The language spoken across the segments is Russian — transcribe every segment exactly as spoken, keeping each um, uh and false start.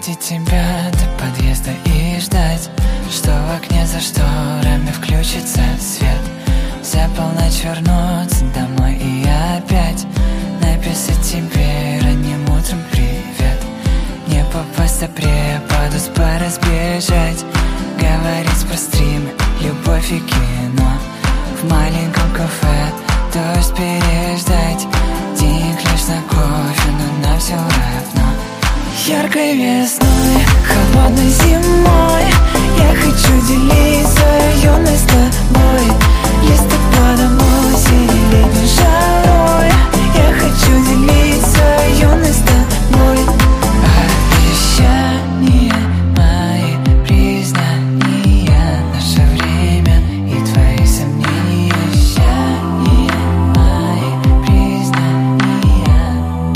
видеть тебя до подъезда и ждать, что в окне за шторами включится свет. За полночь вернуться домой и опять написать тебе ранним утром привет. Не попасть на преподу, с пары сбежать, говорить про стримы, любовь и кино. В маленьком кафе дождь переждать, денег лишь на кофе, но нам все равно. Яркой весной, холодной зимой я хочу делить свою юность с тобой. Листопадом, осенью, летней жарой я хочу делить свою юность с тобой. Обещания мои, признания, наше время и твои сомнения. Обещания мои, признания.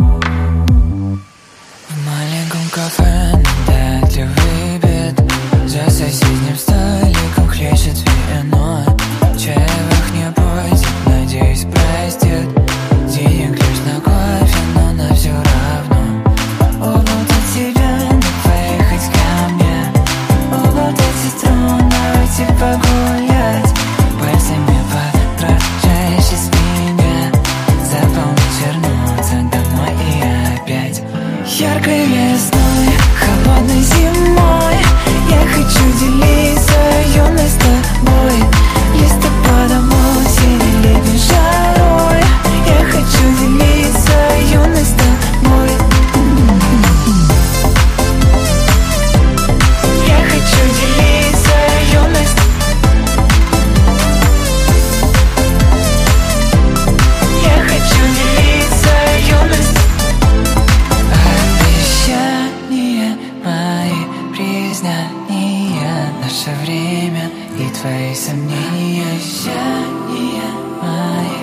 В маленьком кафе на датливый бед, за соседним столиком хлещет вино. Чаевых не будет, надеюсь, простит. Денег лишь на кофе, но на все равно. Уболтать тебя, не поехать ко мне, уболтать сестру, уйти погулять, пальцами подрожаешь из меня, за полночь вернуться домой и опять. Яркой весной, холодной зимой я хочу делить свою юность с тобой. Листопадом, осенью, летней жарой я хочу делить свою юность с тобой. Я хочу делить свою юность. Я хочу делить свою юность. Обещания мои, признания, наше время и твои сомнения. Обещания мои.